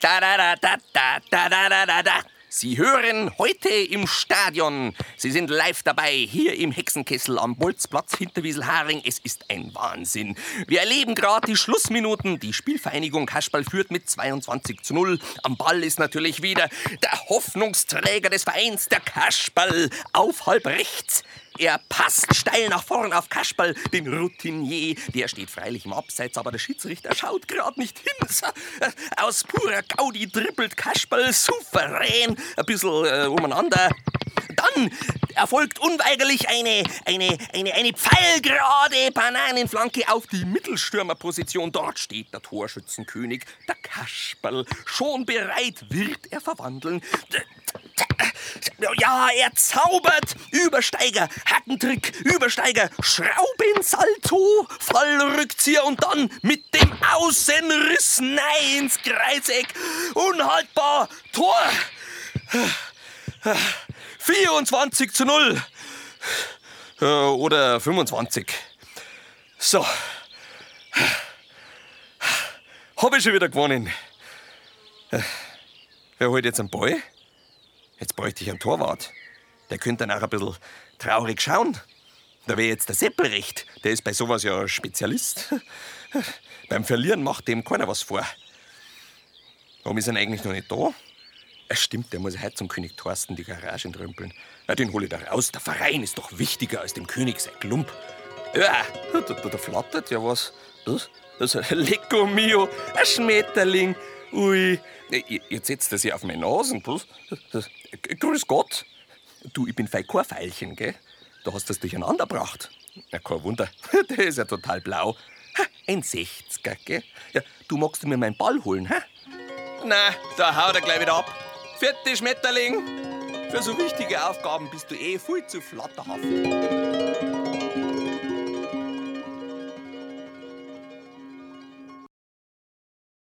Da, da, da, da, da, da, da, da, da. Sie hören heute im Stadion. Sie sind live dabei, hier im Hexenkessel am Bolzplatz hinter Wieselharing. Es ist ein Wahnsinn. Wir erleben gerade die Schlussminuten. Die Spielvereinigung Kasperl führt mit 22:0. Am Ball ist natürlich wieder der Hoffnungsträger des Vereins, der Kasperl, auf halb rechts. Er passt steil nach vorn auf Kasperl, den Routinier. Der steht freilich im Abseits, aber der Schiedsrichter schaut gerade nicht hin. Aus purer Gaudi dribbelt Kasperl souverän ein bisschen umeinander. Dann erfolgt unweigerlich eine pfeilgerade Bananenflanke auf die Mittelstürmerposition. Dort steht der Torschützenkönig, der Kasperl. Schon bereit wird er verwandeln. Ja, er zaubert. Übersteiger, Hackentrick, Übersteiger, Schraubensalto, Fallrückzieher und dann mit dem Außenriss nein ins Kreiseck. Unhaltbar, Tor. 24:0. Oder 25. So. Hab ich schon wieder gewonnen. Wer holt jetzt einen Ball? Jetzt bräuchte ich einen Torwart. Der könnte dann auch ein bisschen traurig schauen. Da wäre jetzt der Seppelrecht. Der ist bei sowas ja Spezialist. Beim Verlieren macht dem keiner was vor. Warum ist er eigentlich noch nicht da? Es stimmt, der muss heute zum König Thorsten die Garage entrümpeln. Na, den hole ich da raus. Der Verein ist doch wichtiger als dem König sein Klump. Ja, da flattert ja was. Das ist ein Lecco mio, ein Schmetterling. Ui, jetzt setzt er sich auf meine Nase. Grüß Gott. Du, ich bin kein Veilchen, gell? Du hast das durcheinander gebracht. Ja, kein Wunder, der ist ja total blau. Ha, ein 60er, gell? Ja, du magst mir meinen Ball holen, hä? Na, da haut er gleich wieder ab. Vierte Schmetterling. Für so wichtige Aufgaben bist du viel zu flatterhaft.